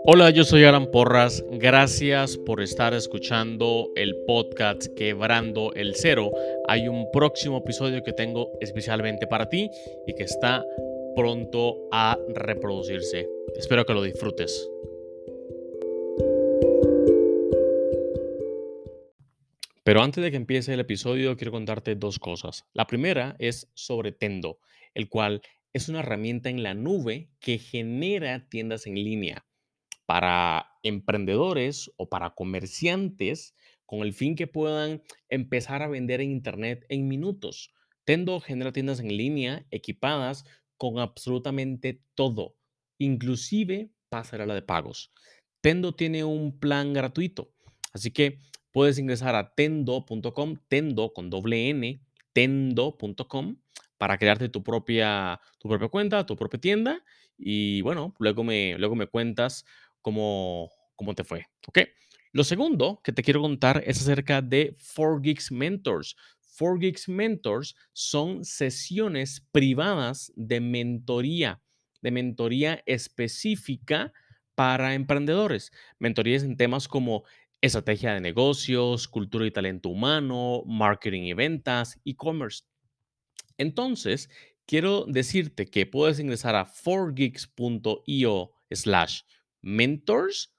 Hola, yo soy Alan Porras. Gracias por estar escuchando el podcast Quebrando el Cero. Hay un próximo episodio que tengo especialmente para ti y que está pronto a reproducirse. Espero que lo disfrutes. Pero antes de que empiece el episodio, quiero contarte dos cosas. La primera es sobre Tendo, el cual es una herramienta en la nube que genera tiendas en línea para emprendedores o para comerciantes con el fin que puedan empezar a vender en Internet en minutos. Tendo genera tiendas en línea equipadas con absolutamente todo, inclusive pasarela de pagos. Tendo tiene un plan gratuito, así que puedes ingresar a tendo.com, tendo con doble N, tendo.com, para crearte tu propia cuenta, tu propia tienda. Y bueno, luego me cuentas cómo te fue. ¿Ok? Lo segundo que te quiero contar es acerca de 4Geeks Mentors. 4Geeks Mentors son sesiones privadas de mentoría específica para emprendedores. Mentorías en temas como estrategia de negocios, cultura y talento humano, marketing y ventas, e-commerce. Entonces, quiero decirte que puedes ingresar a 4geeks.io/mentors,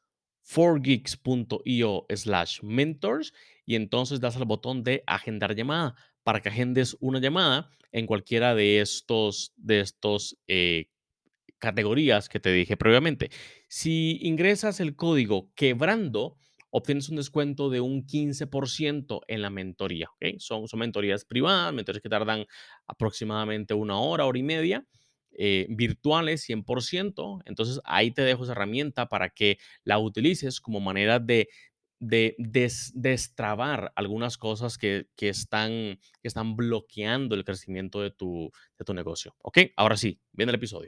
4geeks.io/mentors, y entonces das al botón de agendar llamada para que agendes una llamada en cualquiera de estos categorías que te dije previamente. Si ingresas el código quebrando, obtienes un descuento de un 15% en la mentoría. ¿Ok? Son mentorías privadas, mentorías que tardan aproximadamente una hora y media, virtuales 100%. Entonces ahí te dejo esa herramienta para que la utilices como manera de destrabar algunas cosas que están bloqueando el crecimiento de tu negocio. ¿Ok? Ahora sí, viene el episodio.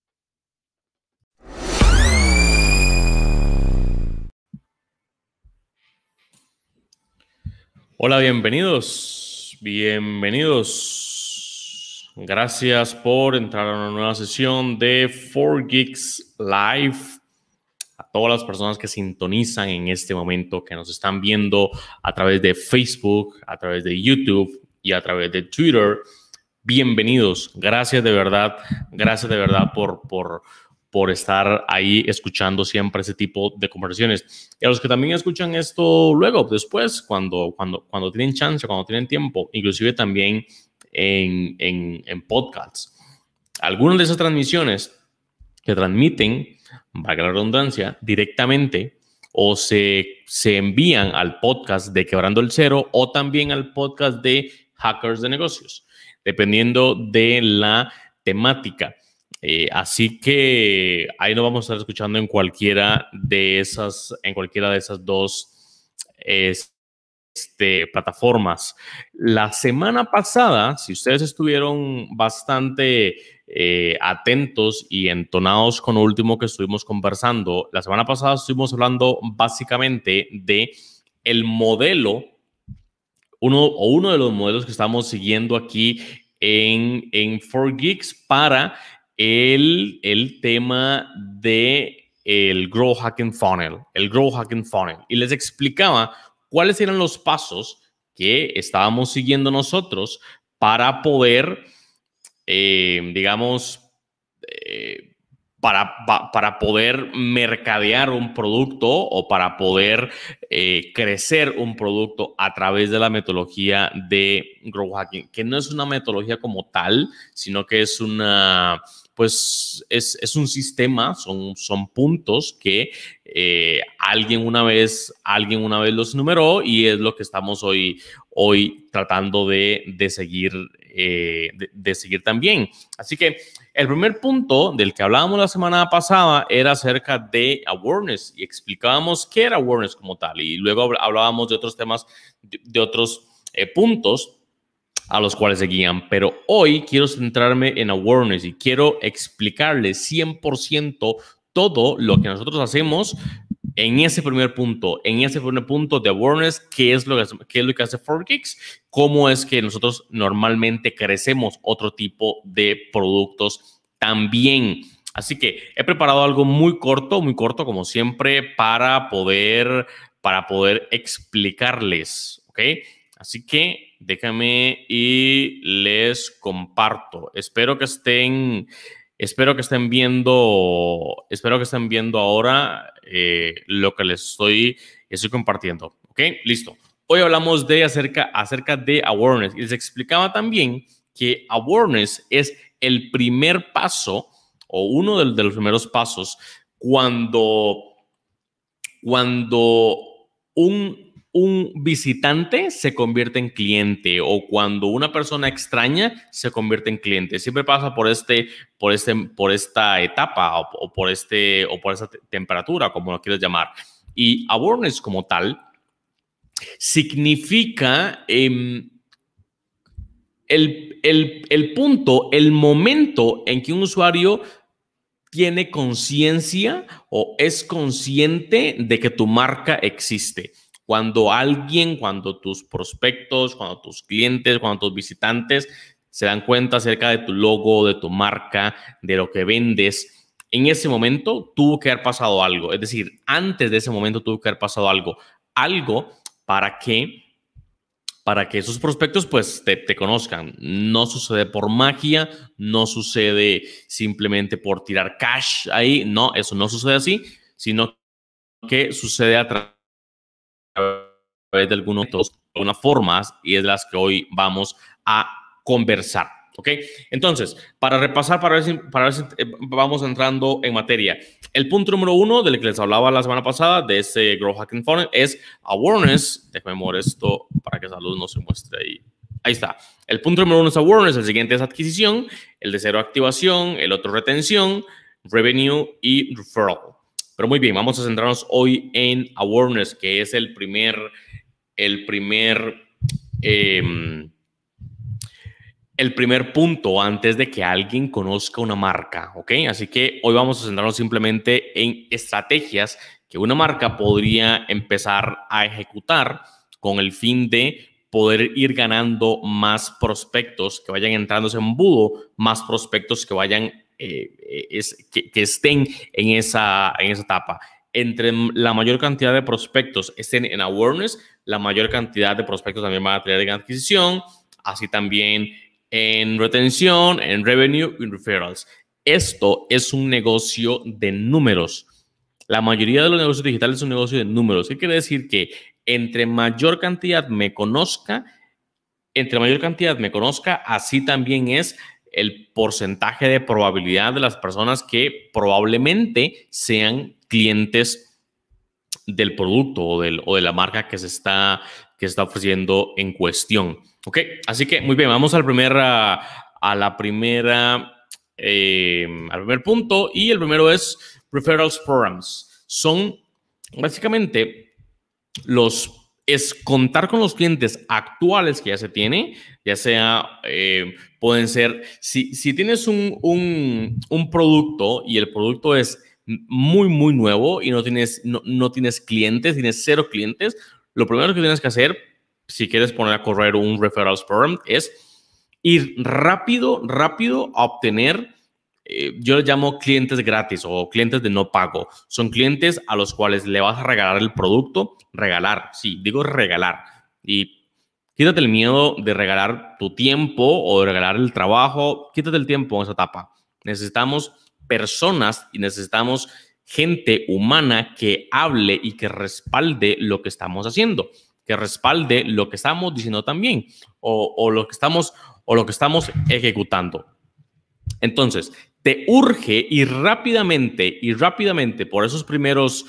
Hola, bienvenidos. Gracias por entrar a una nueva sesión de 4Geeks Live. A todas las personas que sintonizan en este momento, que nos están viendo a través de Facebook, a través de YouTube y a través de Twitter, bienvenidos. Gracias de verdad por estar ahí escuchando siempre ese tipo de conversaciones. Y a los que también escuchan esto luego, después, cuando tienen chance, cuando tienen tiempo, inclusive también en podcasts. Algunas de esas transmisiones que transmiten, valga la redundancia, directamente o se envían al podcast de Quebrando el Cero o también al podcast de Hackers de Negocios, dependiendo de la temática. Así que ahí nos vamos a estar escuchando en cualquiera de esas dos plataformas. La semana pasada, si ustedes estuvieron bastante atentos y entonados con lo último que estuvimos conversando, la semana pasada estuvimos hablando básicamente de el modelo, uno de los modelos que estamos siguiendo aquí en 4Geeks para el tema de el Growth Hacking Funnel, y les explicaba cuáles eran los pasos que estábamos siguiendo nosotros para poder, digamos, eh, para poder mercadear un producto o para poder crecer un producto a través de la metodología de Growth Hacking, que no es una metodología como tal, sino que es es un sistema, son puntos que alguien una vez los numeró, y es lo que estamos hoy tratando de seguir, de seguir también. Así que el primer punto del que hablábamos la semana pasada era acerca de awareness, y explicábamos qué era awareness como tal, y luego hablábamos de otros temas, de otros puntos a los cuales seguían. Pero hoy quiero centrarme en awareness y quiero explicarles 100% todo lo que nosotros hacemos en ese primer punto de awareness, qué es lo que hace 4Geeks, cómo es que nosotros normalmente crecemos otro tipo de productos también. Así que he preparado algo muy corto como siempre, para poder explicarles, ¿ok? Así que déjame y les comparto. Espero que estén viendo ahora lo que estoy compartiendo, ¿ok? Listo. Hoy hablamos acerca de awareness y les explicaba también que awareness es el primer paso o uno de los primeros pasos cuando un visitante se convierte en cliente o cuando una persona extraña se convierte en cliente. Siempre pasa por esta etapa o por esta temperatura, como lo quieres llamar. Y awareness como tal significa el punto, el momento en que un usuario tiene conciencia o es consciente de que tu marca existe. Cuando tus prospectos, cuando tus clientes, cuando tus visitantes se dan cuenta acerca de tu logo, de tu marca, de lo que vendes, en ese momento tuvo que haber pasado algo. Es decir, antes de ese momento tuvo que haber pasado algo. Algo para que esos prospectos pues te conozcan. No sucede por magia, no sucede simplemente por tirar cash ahí, no, eso no sucede así, sino que sucede a través de algunas formas y es las que hoy vamos a conversar. ¿Ok? Entonces, para repasar, para ver si vamos entrando en materia. El punto número 1 del que les hablaba la semana pasada de ese Growth Hacking Funnel es awareness. Déjame mover esto para que esa luz no se muestre ahí. Ahí está. El punto número 1 es awareness, el siguiente es adquisición, el de 0 activación, el otro retención, revenue y referral. Pero muy bien, vamos a centrarnos hoy en awareness, que es el primer punto antes de que alguien conozca una marca, ¿ok? Así que hoy vamos a centrarnos simplemente en estrategias que una marca podría empezar a ejecutar con el fin de poder ir ganando más prospectos que vayan entrando ese embudo, más prospectos que vayan, que estén en esa etapa. Entre la mayor cantidad de prospectos estén en awareness, la mayor cantidad de prospectos también van a tener en adquisición, así también en retención, en revenue y en referrals. Esto es un negocio de números. La mayoría de los negocios digitales es un negocio de números. ¿Qué quiere decir? Que entre mayor cantidad me conozca, así también es el porcentaje de probabilidad de las personas que probablemente sean clientes del producto o de la marca que se está ofreciendo en cuestión. ¿Ok? Así que muy bien, vamos al primer punto, y el primero es referrals programs. Son básicamente es contar con los clientes actuales que ya se tiene, ya sea, pueden ser, si tienes un producto y el producto es muy, muy nuevo y no tienes clientes, tienes 0 clientes, lo primero que tienes que hacer, si quieres poner a correr un referrals program, es ir rápido a obtener, yo les llamo clientes gratis o clientes de no pago. Son clientes a los cuales le vas a regalar el producto. Regalar, sí, digo regalar. Y quítate el miedo de regalar tu tiempo o de regalar el trabajo. Quítate el tiempo en esa etapa. Necesitamos personas y necesitamos gente humana que hable y que respalde lo que estamos haciendo, que respalde lo que estamos diciendo también o lo que estamos ejecutando. Entonces, te urge ir rápidamente por esos primeros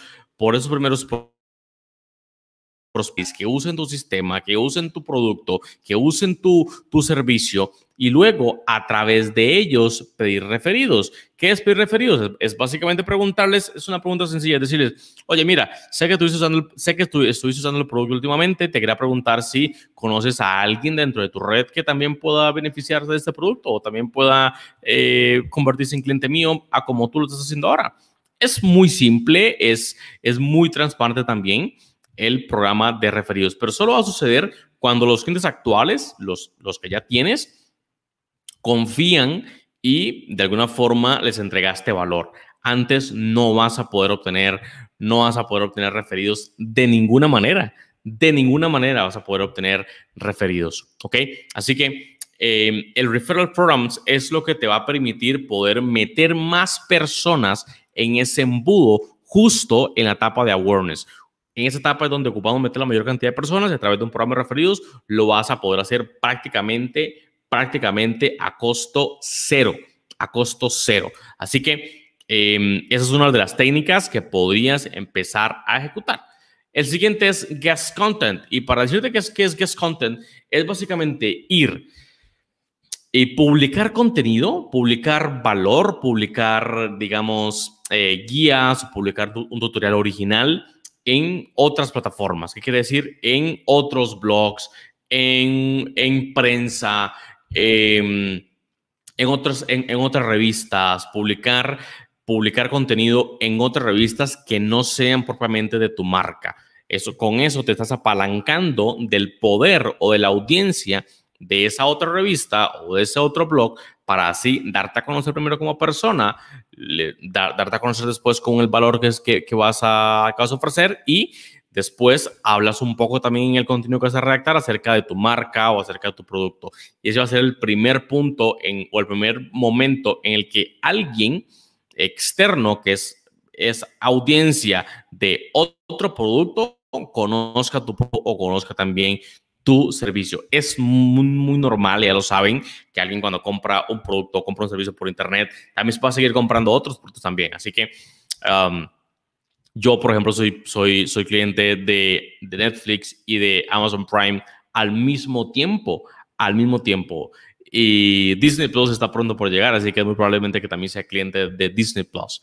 que usen tu sistema, que usen tu producto, que usen tu servicio y luego a través de ellos pedir referidos. ¿Qué es pedir referidos? Es básicamente preguntarles, es una pregunta sencilla, es decirles, oye, mira, sé que estuviste usando el producto últimamente, te quería preguntar si conoces a alguien dentro de tu red que también pueda beneficiarse de este producto o también pueda convertirse en cliente mío a como tú lo estás haciendo ahora. Es muy simple, es muy transparente también el programa de referidos, pero solo va a suceder cuando los clientes actuales, los que ya tienes, confían y de alguna forma les entregaste valor. Antes no vas a poder obtener referidos de ninguna manera. De ninguna manera vas a poder obtener referidos, ¿ok? Así que el Referral Programs es lo que te va a permitir poder meter más personas en ese embudo justo en la etapa de awareness. En esa etapa es donde ocupamos meter la mayor cantidad de personas y a través de un programa de referidos lo vas a poder hacer prácticamente a costo cero. A costo cero. Así que esa es una de las técnicas que podrías empezar a ejecutar. El siguiente es guest content. Y para decirte qué es guest content, es básicamente ir y publicar contenido, publicar valor, publicar, digamos, guías, publicar un tutorial original en otras plataformas. ¿Qué quiere decir? En otros blogs, en prensa, en otras revistas, publicar contenido en otras revistas que no sean propiamente de tu marca. Con eso te estás apalancando del poder o de la audiencia de esa otra revista o de ese otro blog para así darte a conocer primero como persona, darte a conocer después con el valor que vas a ofrecer y después hablas un poco también en el contenido que vas a redactar acerca de tu marca o acerca de tu producto. Y ese va a ser el primer punto o el primer momento en el que alguien externo, que es audiencia de otro producto, conozca tu producto o conozca también tu servicio. Es muy, muy normal, ya lo saben, que alguien cuando compra un producto o compra un servicio por internet, también va a seguir comprando otros productos también. Así que yo, por ejemplo, soy cliente de Netflix y de Amazon Prime al mismo tiempo. Y Disney Plus está pronto por llegar, así que es muy probablemente que también sea cliente de Disney Plus.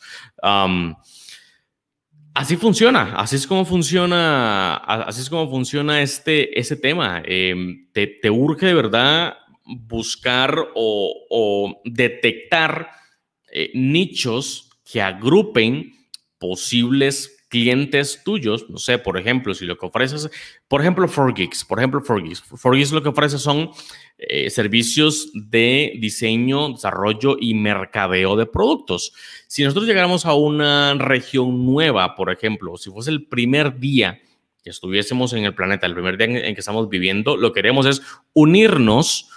Así funciona, así es como funciona este tema. Te urge de verdad buscar o detectar nichos que agrupen posibles clientes tuyos. No sé, por ejemplo, si lo que ofreces, por ejemplo, 4Geeks lo que ofrece son servicios de diseño, desarrollo y mercadeo de productos. Si nosotros llegáramos a una región nueva, por ejemplo, si fuese el primer día que estuviésemos en el planeta, el primer día en que estamos viviendo, lo que queremos es unirnos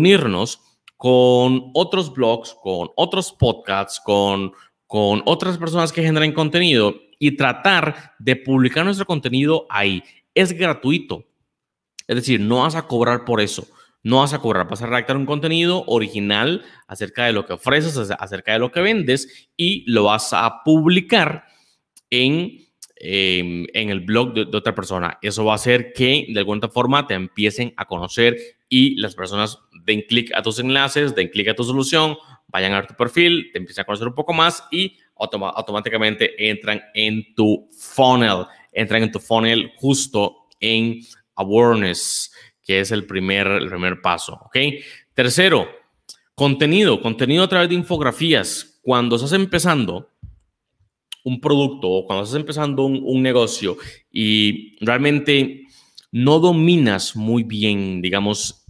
con otros blogs, con otros podcasts, con otras personas que generan contenido y tratar de publicar nuestro contenido ahí. Es gratuito. Es decir, no vas a cobrar por eso. No vas a cobrar, vas a redactar un contenido original acerca de lo que ofreces, acerca de lo que vendes y lo vas a publicar en el blog de otra persona. Eso va a hacer que de alguna forma te empiecen a conocer y las personas den clic a tus enlaces, den clic a tu solución, vayan a ver tu perfil, te empiezan a conocer un poco más y automáticamente entran en tu funnel justo en awareness, que es el primer paso, ¿ok? Tercero, contenido a través de infografías. Cuando estás empezando un producto o cuando estás empezando un negocio y realmente no dominas muy bien, digamos,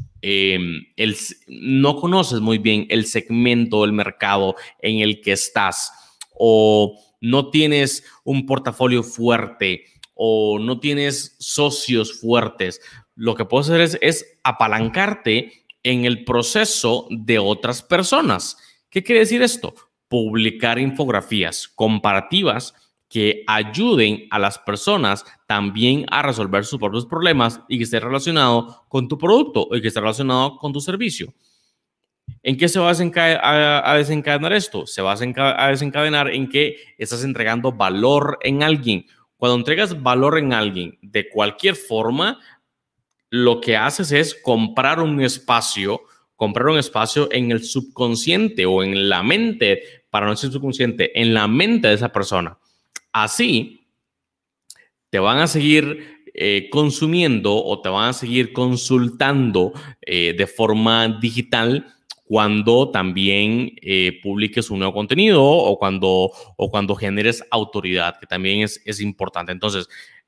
no conoces muy bien el segmento del mercado en el que estás o no tienes un portafolio fuerte o no tienes socios fuertes, lo que puedes hacer es apalancarte en el proceso de otras personas. ¿Qué quiere decir esto? Publicar infografías comparativas que ayuden a las personas también a resolver sus propios problemas y que esté relacionado con tu producto y que esté relacionado con tu servicio. ¿En qué se va a desencadenar esto? Se va a desencadenar en que estás entregando valor en alguien. Cuando entregas valor en alguien de cualquier forma, lo que haces es comprar un espacio en el subconsciente o en la mente, para no decir subconsciente, en la mente de esa persona. Así, te van a seguir consumiendo o te van a seguir consultando de forma digital cuando también publiques un nuevo contenido o cuando generes autoridad, que también es importante. Entonces,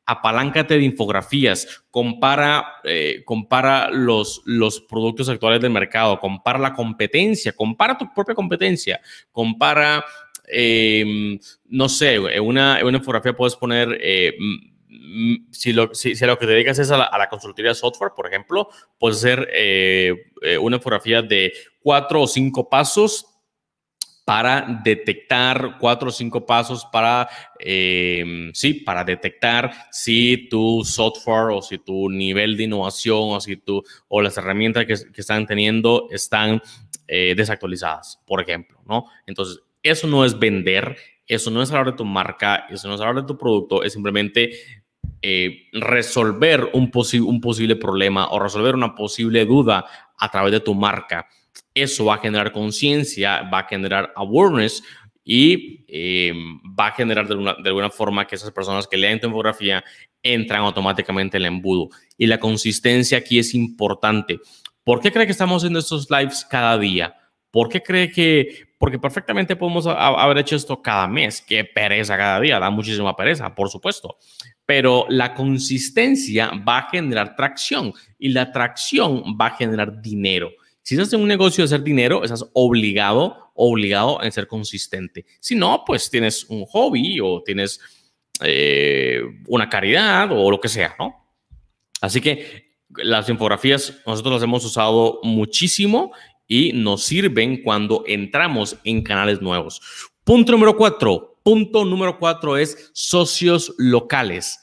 apaláncate de infografías, compara los productos actuales del mercado, compara la competencia, compara tu propia competencia, compara, no sé, en una infografía puedes poner, si lo que te dedicas es a la consultoría de software, por ejemplo, puedes hacer una infografía de 4 o 5 pasos para detectar 4 o 5 pasos para detectar si tu software o si tu nivel de innovación o las herramientas que están teniendo están desactualizadas, por ejemplo, ¿no? Entonces, eso no es vender, eso no es hablar de tu marca, eso no es hablar de tu producto, es simplemente resolver un posible problema o resolver una posible duda a través de tu marca. Eso va a generar conciencia, va a generar awareness y va a generar de alguna forma que esas personas que lean tu infografía entran automáticamente en el embudo. Y la consistencia aquí es importante. ¿Por qué cree que estamos haciendo estos lives cada día? ¿Por qué cree que? Porque perfectamente podemos haber hecho esto cada mes. Qué pereza cada día, da muchísima pereza, por supuesto. Pero la consistencia va a generar tracción y la tracción va a generar dinero. Si estás en un negocio de hacer dinero, estás obligado a ser consistente. Si no, pues tienes un hobby o tienes una caridad o lo que sea, ¿no? Así que las infografías nosotros las hemos usado muchísimo y nos sirven cuando entramos en canales nuevos. Punto número 4. Punto número 4 es socios locales.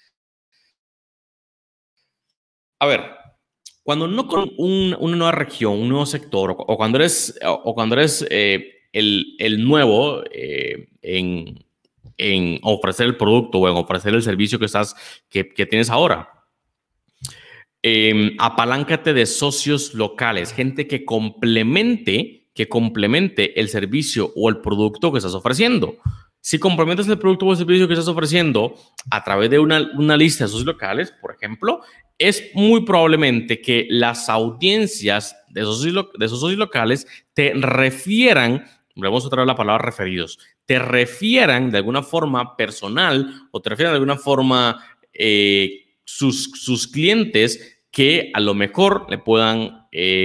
A ver, cuando no con una nueva región, un nuevo sector, o cuando eres el nuevo en ofrecer el producto o en ofrecer el servicio que tienes ahora, apaláncate de socios locales, gente que complemente el servicio o el producto que estás ofreciendo. Si complementas el producto o el servicio que estás ofreciendo a través de una lista de socios locales, por ejemplo, es muy probablemente que las audiencias de esos socios locales te refieran, vemos otra vez la palabra referidos, te refieran de alguna forma personal o te refieran de alguna forma sus clientes que a lo mejor le puedan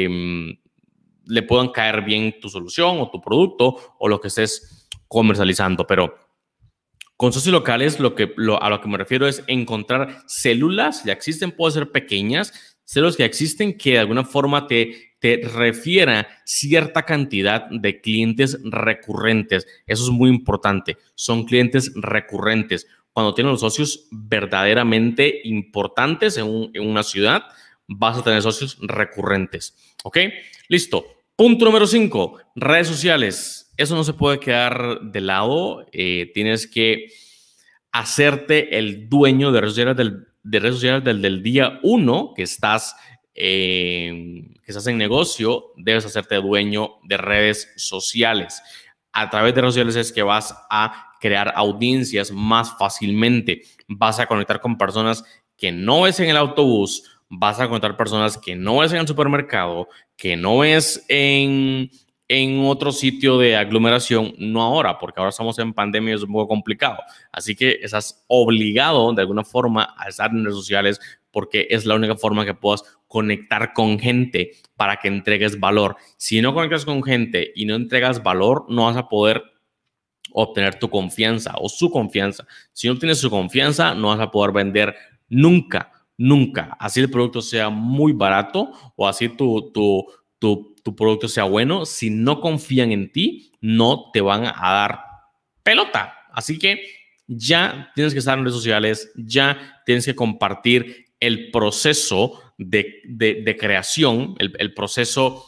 caer bien tu solución o tu producto o lo que estés comercializando. Pero con socios locales a lo que me refiero es encontrar células, ya existen, pueden ser pequeñas, células que existen que de alguna forma te refiera cierta cantidad de clientes recurrentes. Eso es muy importante. Son clientes recurrentes. Cuando tienes los socios verdaderamente importantes en una ciudad, vas a tener socios recurrentes. ¿Ok? Listo. Punto número 5, redes sociales. Eso no se puede quedar de lado. Tienes que hacerte el dueño de redes sociales del día 1 que estás en negocio. Debes hacerte dueño de redes sociales. A través de redes sociales es que vas a crear audiencias más fácilmente. Vas a conectar con personas que no ves en el autobús, vas a conectar personas que no ves en el supermercado, que no ves en otro sitio de aglomeración, no ahora, porque ahora estamos en pandemia y es un poco complicado. Así que estás obligado de alguna forma a estar en redes sociales porque es la única forma que puedas conectar con gente para que entregues valor. Si no conectas con gente y no entregas valor, no vas a poder obtener tu confianza o su confianza. Si no tienes su confianza, no vas a poder vender nunca, nunca. Así el producto sea muy barato o así tu producto sea bueno. Si no confían en ti, no te van a dar pelota. Así que ya tienes que estar en redes sociales, ya tienes que compartir el proceso de creación, el proceso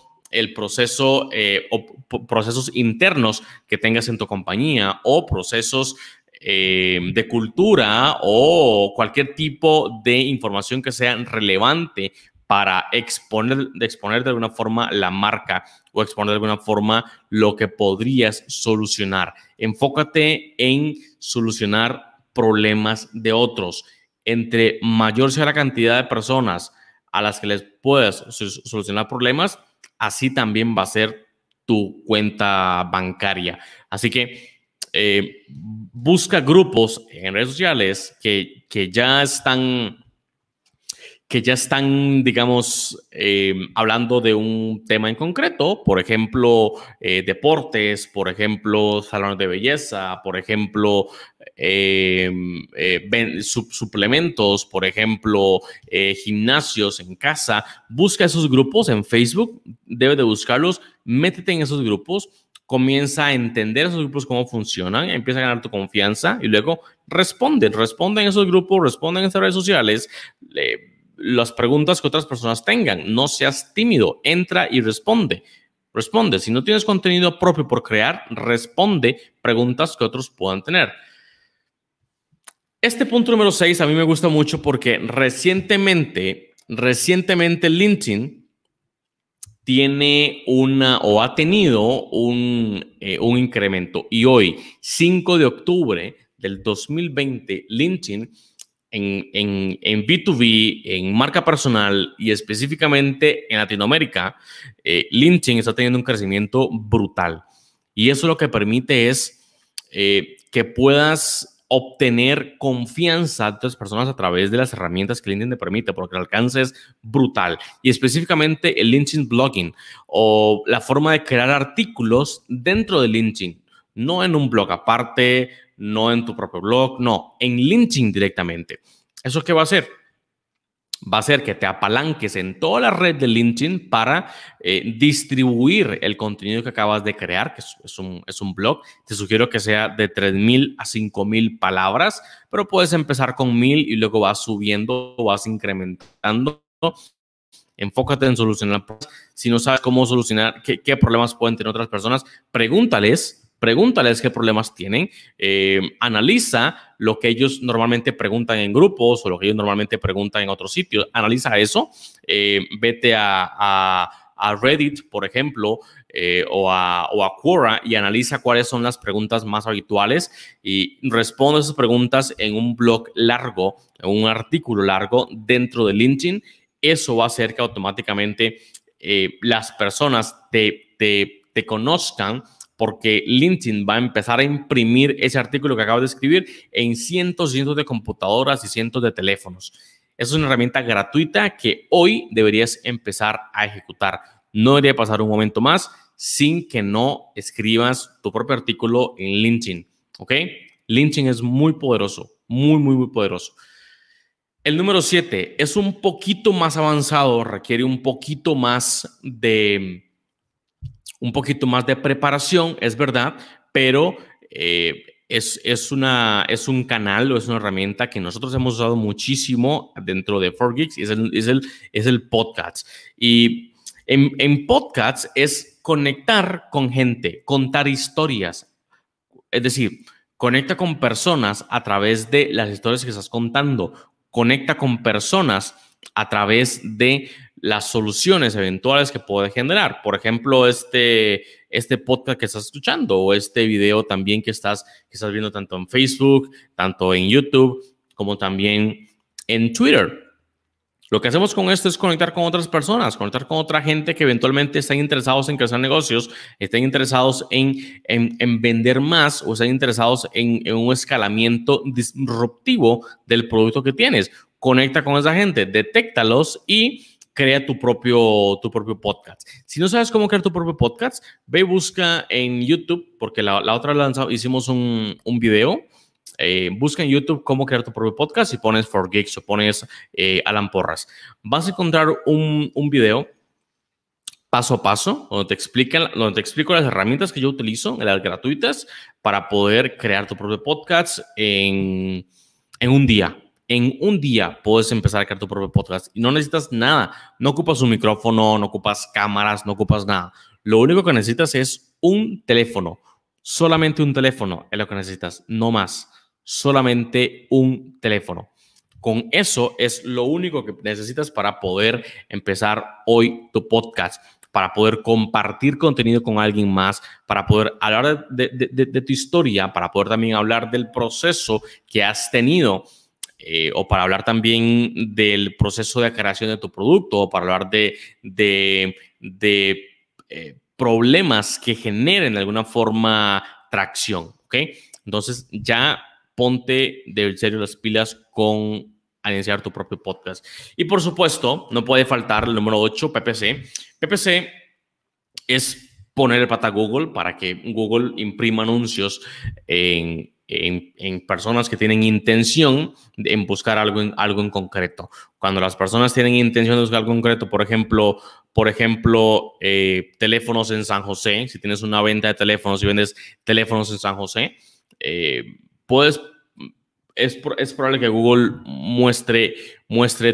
o procesos internos que tengas en tu compañía o procesos de cultura o cualquier tipo de información que sea relevante para exponer de alguna forma la marca o exponer de alguna forma lo que podrías solucionar. Enfócate en solucionar problemas de otros. Entre mayor sea la cantidad de personas a las que les puedas solucionar problemas, así también va a ser tu cuenta bancaria. Así que busca grupos en redes sociales que ya están, digamos, hablando de un tema en concreto, por ejemplo, deportes, por ejemplo, salones de belleza, por ejemplo, suplementos, por ejemplo, gimnasios en casa. Busca esos grupos en Facebook, debes de buscarlos, métete en esos grupos, comienza a entender esos grupos cómo funcionan, empieza a ganar tu confianza y luego responde en esos grupos, responde en esas redes sociales, las preguntas que otras personas tengan. No seas tímido, entra y responde. Responde. Si no tienes contenido propio por crear, responde preguntas que otros puedan tener. Este punto número 6 a mí me gusta mucho porque recientemente LinkedIn tiene o ha tenido un incremento. Y hoy, 5 de octubre del 2020, LinkedIn en B2B, en marca personal y específicamente en Latinoamérica, LinkedIn está teniendo un crecimiento brutal. Y eso lo que permite es que puedas obtener confianza de otras personas a través de las herramientas que LinkedIn te permite, porque el alcance es brutal. Y específicamente el LinkedIn blogging o la forma de crear artículos dentro de LinkedIn, no en un blog aparte, no en tu propio blog, no, en LinkedIn directamente. ¿Eso qué va a hacer? Va a hacer que te apalanques en toda la red de LinkedIn para distribuir el contenido que acabas de crear, que es un blog. Te sugiero que sea de 3,000 a 5,000 palabras, pero puedes empezar con 1,000 y luego vas subiendo, vas incrementando. Enfócate en solucionar. Si no sabes cómo solucionar, qué problemas pueden tener otras personas, pregúntales qué problemas tienen, analiza lo que ellos normalmente preguntan en grupos o lo que ellos normalmente preguntan en otros sitios, analiza eso, vete a Reddit, por ejemplo, o a Quora y analiza cuáles son las preguntas más habituales y responde esas preguntas en un blog largo, en un artículo largo dentro de LinkedIn. Eso va a hacer que automáticamente las personas te conozcan, porque LinkedIn va a empezar a imprimir ese artículo que acabas de escribir en cientos y cientos de computadoras y cientos de teléfonos. Es una herramienta gratuita que hoy deberías empezar a ejecutar. No debería pasar un momento más sin que no escribas tu propio artículo en LinkedIn, ¿ok? LinkedIn es muy poderoso, muy, muy, muy poderoso. El número 7 es un poquito más avanzado, requiere un poquito más de preparación, es verdad, pero es un canal o es una herramienta que nosotros hemos usado muchísimo dentro de 4Geeks y es el podcast. Y en podcasts es conectar con gente, contar historias, es decir, conecta con personas a través de las historias que estás contando, conecta con personas a través de las soluciones eventuales que puede generar. Por ejemplo, este podcast que estás escuchando o este video también que estás viendo tanto en Facebook, tanto en YouTube, como también en Twitter. Lo que hacemos con esto es conectar con otras personas, conectar con otra gente que eventualmente están interesados en crecer negocios, estén interesados en vender más o estén interesados en un escalamiento disruptivo del producto que tienes. Conecta con esa gente, detéctalos y crea tu propio podcast. Si no sabes cómo crear tu propio podcast, ve y busca en YouTube, porque la otra vez hicimos un video. Busca en YouTube cómo crear tu propio podcast y pones 4Geeks o pones Alan Porras. Vas a encontrar un video paso a paso donde te explico las herramientas que yo utilizo, las gratuitas, para poder crear tu propio podcast en un día. En un día puedes empezar a crear tu propio podcast y no necesitas nada. No ocupas un micrófono, no ocupas cámaras, no ocupas nada. Lo único que necesitas es un teléfono. Solamente un teléfono es lo que necesitas, no más. Solamente un teléfono. Con eso es lo único que necesitas para poder empezar hoy tu podcast, para poder compartir contenido con alguien más, para poder hablar de tu historia, para poder también hablar del proceso que has tenido, o para hablar también del proceso de creación de tu producto, o para hablar de problemas que generen de alguna forma tracción, ¿ok? ¿ok? Entonces ya ponte de serio las pilas con a iniciar tu propio podcast. Y por supuesto, no puede faltar el número 8, PPC. PPC es poner pata a Google para que Google imprima anuncios en personas que tienen intención en buscar algo en concreto. Cuando las personas tienen intención de buscar algo en concreto, por ejemplo, teléfonos en San José, si tienes una venta de teléfonos y vendes teléfonos en San José, puedes es probable que Google muestre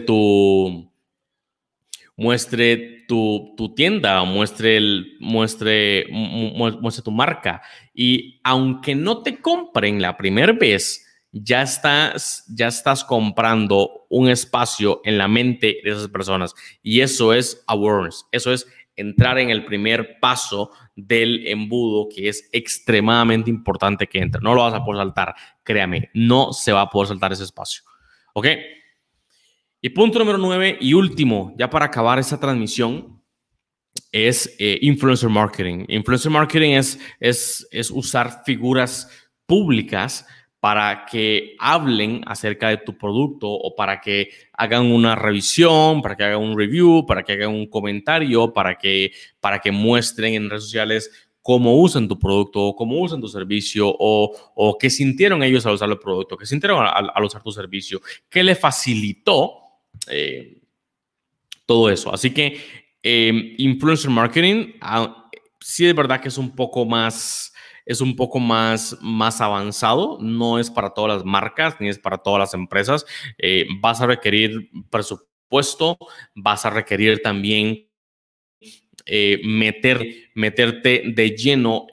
tu tienda, muestre tu marca. Y aunque no te compren la primera vez, ya estás comprando un espacio en la mente de esas personas. Y eso es awareness. Eso es entrar en el primer paso del embudo, que es extremadamente importante que entre. No lo vas a poder saltar, créame, no se va a poder saltar ese espacio. ¿Ok? Y punto número 9 y último, ya para acabar esta transmisión, es influencer marketing. Influencer marketing es usar figuras públicas para que hablen acerca de tu producto o para que hagan una revisión, para que hagan un review, para que hagan un comentario, para que muestren en redes sociales cómo usan tu producto o cómo usan tu servicio o qué sintieron ellos al usar el producto, qué sintieron al usar tu servicio, qué le facilitó todo eso. Así que influencer marketing, sí es verdad que es un poco más avanzado. No es para todas las marcas ni es para todas las empresas. Vas a requerir presupuesto, vas a requerir también meterte de lleno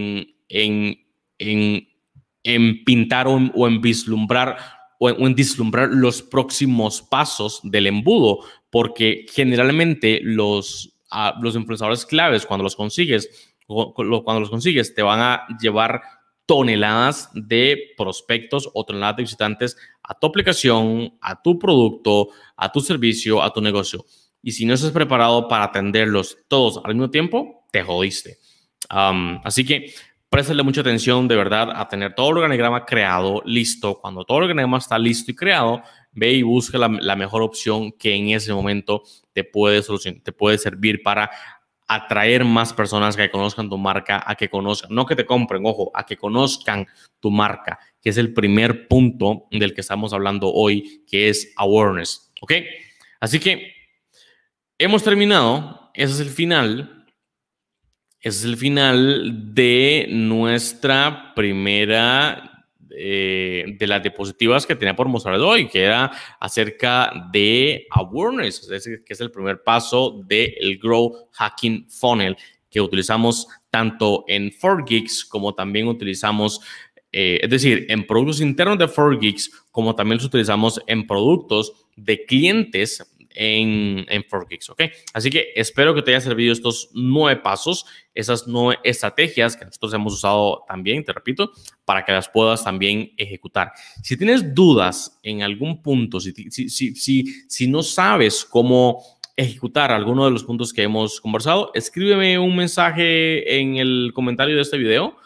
en pintar o en vislumbrar o en vislumbrar los próximos pasos del embudo, porque generalmente los influenciadores claves, cuando los consigues, te van a llevar toneladas de prospectos o toneladas de visitantes a tu aplicación, a tu producto, a tu servicio, a tu negocio. Y si no estás preparado para atenderlos todos al mismo tiempo, te jodiste. Así que préstale mucha atención de verdad a tener todo el organigrama creado, listo. Cuando todo el organigrama está listo y creado, ve y busca la mejor opción que en ese momento te puede servir para atraer más personas que conozcan tu marca, a que conozcan, no que te compren, ojo, a que conozcan tu marca, que es el primer punto del que estamos hablando hoy, que es awareness, ¿ok? Así que hemos terminado, ese es el final. Ese es el final de nuestra primera de las diapositivas que tenía por mostrarles hoy, que era acerca de awareness, es decir, que es el primer paso del Growth Hacking Funnel que utilizamos tanto en 4Geeks como también utilizamos, es decir, en productos internos de 4Geeks, como también los utilizamos en productos de clientes en 4Geeks, ¿ok? Así que espero que te haya servido estos 9 pasos, esas 9 estrategias que nosotros hemos usado también, te repito, para que las puedas también ejecutar. Si tienes dudas en algún punto, si no sabes cómo ejecutar alguno de los puntos que hemos conversado, escríbeme un mensaje en el comentario de este video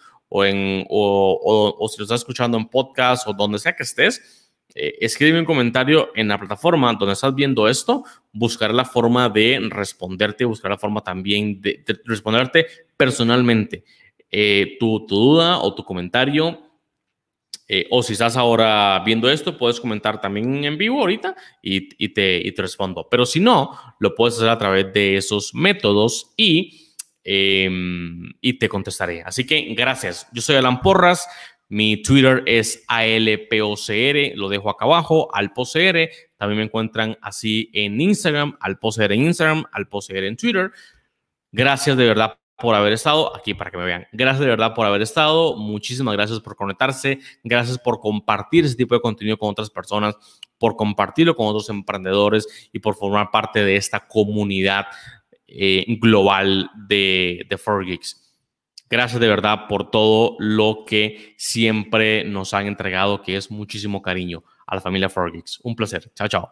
o si lo estás escuchando en podcast o donde sea que estés. Escribe un comentario en la plataforma donde estás viendo esto, buscar la forma de responderte, buscar la forma también de responderte personalmente tu duda o tu comentario. O si estás ahora viendo esto, puedes comentar también en vivo ahorita y te respondo. Pero si no, lo puedes hacer a través de esos métodos y te contestaré. Así que gracias. Yo soy Alan Porras. Mi Twitter es ALPOCR, lo dejo acá abajo, ALPOCR. También me encuentran así en Instagram, ALPOCR en Instagram, ALPOCR en Twitter. Gracias de verdad por haber estado aquí para que me vean. Gracias de verdad por haber estado. Muchísimas gracias por conectarse. Gracias por compartir ese tipo de contenido con otras personas, por compartirlo con otros emprendedores y por formar parte de esta comunidad global de 4Geeks. Gracias de verdad por todo lo que siempre nos han entregado, que es muchísimo cariño a la familia 4Geeks. Un placer. Chao, chao.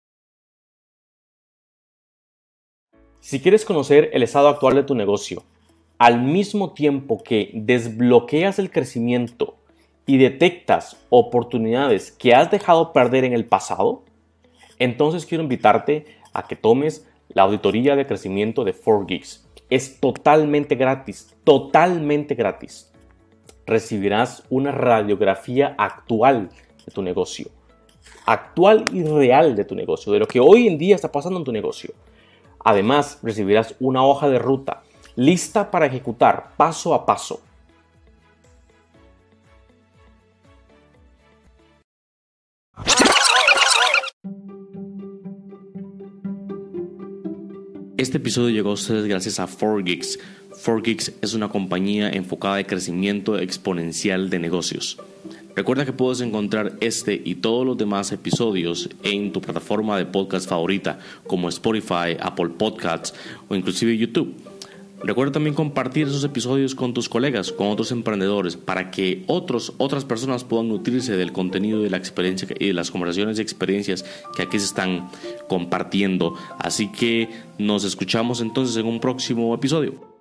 Si quieres conocer el estado actual de tu negocio, al mismo tiempo que desbloqueas el crecimiento y detectas oportunidades que has dejado perder en el pasado, entonces quiero invitarte a que tomes la auditoría de crecimiento de 4Geeks. Es totalmente gratis, totalmente gratis. Recibirás una radiografía actual de tu negocio, actual y real de tu negocio, de lo que hoy en día está pasando en tu negocio. Además, recibirás una hoja de ruta lista para ejecutar paso a paso. Este episodio llegó a ustedes gracias a 4Geeks. 4Geeks es una compañía enfocada en crecimiento exponencial de negocios. Recuerda que puedes encontrar este y todos los demás episodios en tu plataforma de podcast favorita, como Spotify, Apple Podcasts o inclusive YouTube. Recuerda también compartir esos episodios con tus colegas, con otros emprendedores, para que otras personas puedan nutrirse del contenido, de la experiencia y de las conversaciones y experiencias que aquí se están compartiendo. Así que nos escuchamos entonces en un próximo episodio.